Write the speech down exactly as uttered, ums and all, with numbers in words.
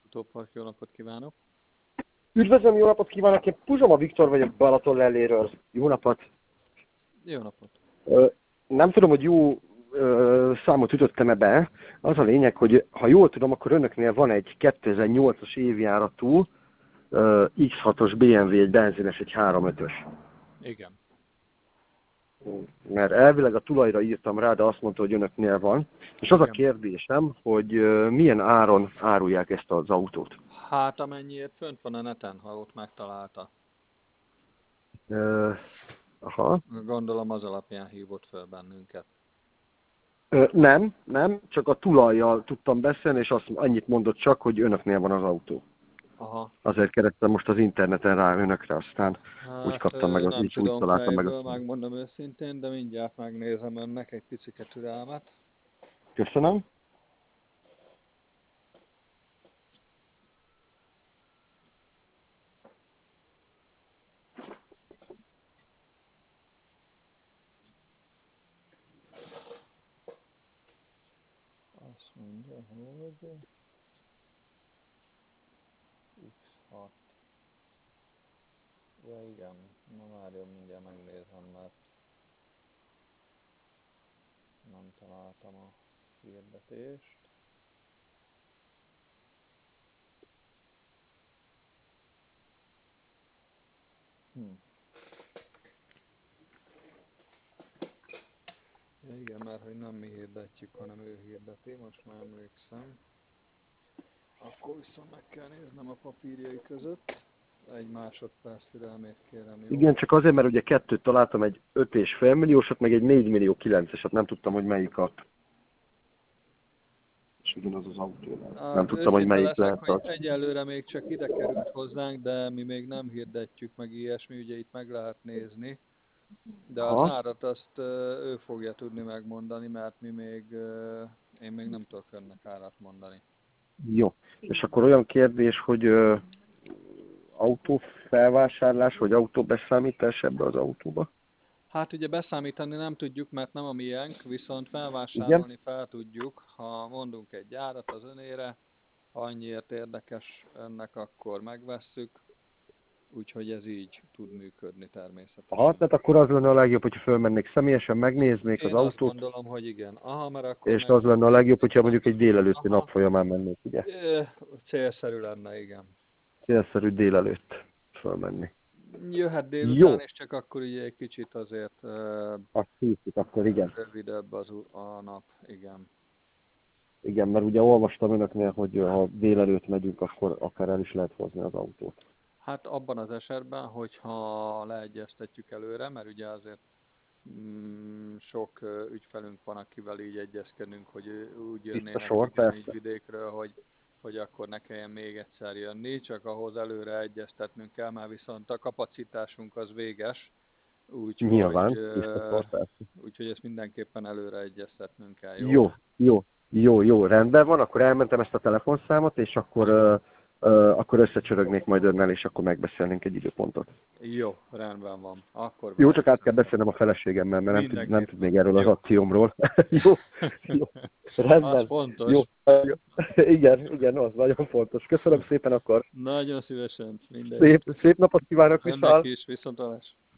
Autópark, jó napot kívánok! Üdvözlöm, jó napot kívánok! Én Puzsoma Viktor vagyok Balaton leléről. Jó napot! Jó napot! Ö, nem tudom, hogy jó ö, számot ütöttem-e be. Az a lényeg, hogy ha jól tudom, akkor önöknél van egy kétezer-nyolcas évjáratú ö, iksz hatos bé em vé, egy benzines, egy három ötös. Igen. Mert elvileg a tulajra írtam rá, de azt mondta, hogy önöknél van. És az a Igen. kérdésem, hogy ö, milyen áron árulják ezt az autót? Hát amennyiért fönt van a neten, ha ott megtalálta. Ö, aha. Gondolom az alapján hívott fel bennünket. Ö, nem, nem, csak a tulajjal tudtam beszélni, és azt annyit mondott csak, hogy önöknél van az autó. Aha. Azért kerestem most az interneten rá önökre, aztán Hát, úgy kaptam meg, az, nem így úgy tudom találtam meg fejből, azt. megmondom őszintén, de mindjárt megnézem önnek egy picike türelmet. Köszönöm. Azt mondja, hogy iksz hat. Ja igen, na várjon, mindjárt megnézem, mert nem találtam a hirdetést. Hm. Ja, igen, mert hogy nem mi hirdetjük, hanem ő hirdeti, most már emlékszem. Akkor viszont meg kell néznem a papírjai között. Egy másodperc türelmét kérem, jó? Igen, csak azért, mert ugye kettőt találtam, egy öt és fél milliósat, meg egy négy millió kilenceset, nem tudtam, hogy melyik a... És ugyanaz az autó. Nem Hát tudtam, hogy őszinte melyik leszek, lehet hogy az. egyelőre még csak ide került hozzánk, de mi még nem hirdetjük meg ilyesmi, ugye itt meg lehet nézni. De az Aha. árat azt ö, ő fogja tudni megmondani, mert mi még, ö, én még nem tudok önnek árat mondani. Jó. És akkor olyan kérdés, hogy ö, autófelvásárlás, vagy autóbeszámítás ebbe az autóba? Hát ugye beszámítani nem tudjuk, mert nem a miénk, viszont Igen? felvásárolni fel tudjuk, ha mondunk egy árat az önére, ha annyiért érdekes önnek, akkor megvesszük, úgyhogy ez így tud működni Aha, természetesen. tehát akkor az lenne a legjobb, hogyha fölmennék személyesen, megnéznék az Én azt autót, gondolom, hogy igen. Aha, mert akkor és az lenne a megnéznék, legjobb, hogyha mondjuk egy megnéznék. délelőtti Aha, nap folyamán mennék, ugye? Ö, célszerű lenne, igen. Célszerű délelőtt fölmenni. Jöhet délután, Jó, és csak akkor ugye egy kicsit azért ö, azt hiszük, akkor igen. rövidebb az u- a nap, igen. Igen, mert ugye olvastam önöknél, hogy ha délelőtt megyünk, akkor akár el is lehet hozni az autót. Hát abban az esetben, hogyha leegyeztetjük előre, mert ugye azért mm, sok ö, ügyfelünk van, akivel így egyezkedünk, hogy ő- úgy Itt a jönnének sor, ugyanígy persze. vidékről, hogy, hogy akkor ne kelljen még egyszer jönni, csak ahhoz előre egyeztetnünk kell, már viszont a kapacitásunk az véges, úgyhogy, Nyilván, itt a ö, sor, persze. úgyhogy ezt mindenképpen előre egyeztetnünk kell, jó? Jó, jó, jó, jó, rendben van, akkor elmentem ezt a telefonszámot, és akkor, ö, ö, akkor összecsörögnék majd önnel, és akkor megbeszélnénk egy időpontot. Jó, rendben van. Akkor Jó, csak át várjuk. kell beszélnem a feleségemmel, mert nem tud, nem tud Mindenképpen. még erről az Jó. akciómról. Jó, jó, Az rendben. Jó, fontos. igen, igen, az nagyon fontos. Köszönöm szépen akkor. Nagyon szívesen. Mindegy. Szép, szép napot kívánok, Önnek viszont. is, viszontlátásra.